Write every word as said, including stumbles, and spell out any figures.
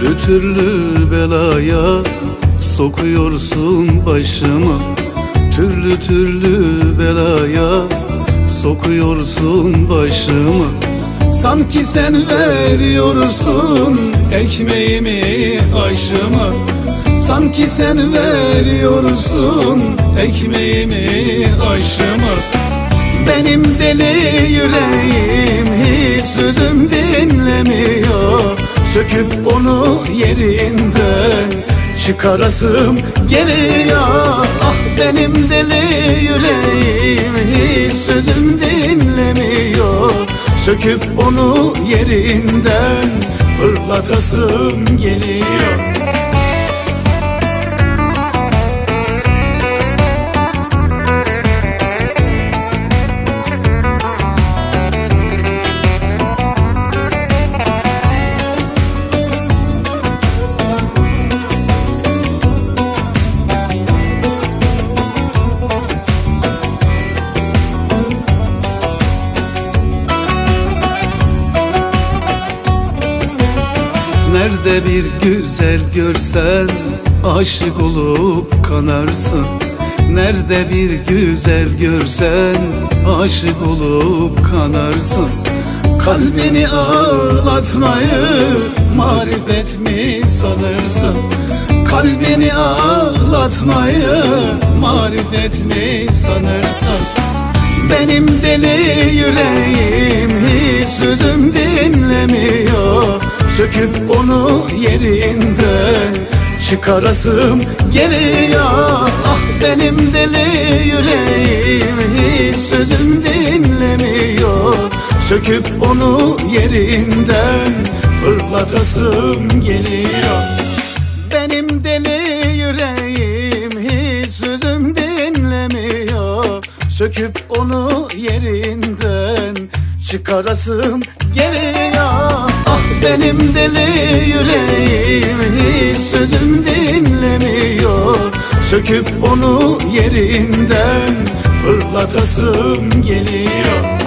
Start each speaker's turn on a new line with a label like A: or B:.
A: Türlü türlü belaya sokuyorsun başıma. Türlü türlü belaya sokuyorsun başıma. Sanki sen veriyorsun ekmeğimi aşıma. Sanki sen veriyorsun ekmeğimi aşıma. Benim deli yüreğim hiç sözüm dinlemiyor. Söküp onu yerinden çıkarasım geliyor. Ah benim deli yüreğim hiç sözüm dinlemiyor. Söküp onu yerinden fırlatasım geliyor. Nerede bir güzel görsen aşık olup kanarsın. Nerede bir güzel görsen aşık olup kanarsın. Kalbini ağlatmayı marifet mi sanırsın? Kalbini ağlatmayı marifet mi sanırsın? Benim deli yüreğim hiç sözüm dinlemiyor. Söküp onu yerinden çıkarasım geliyor. Ah benim deli yüreğim hiç sözüm dinlemiyor. Söküp onu yerinden fırlatasım geliyor. Benim deli yüreğim hiç sözüm dinlemiyor. Söküp onu yerinden çıkarasım geliyor. Ah benim deli yüreğim hiç sözüm dinlemiyor. Söküp onu yerinden fırlatasım geliyor.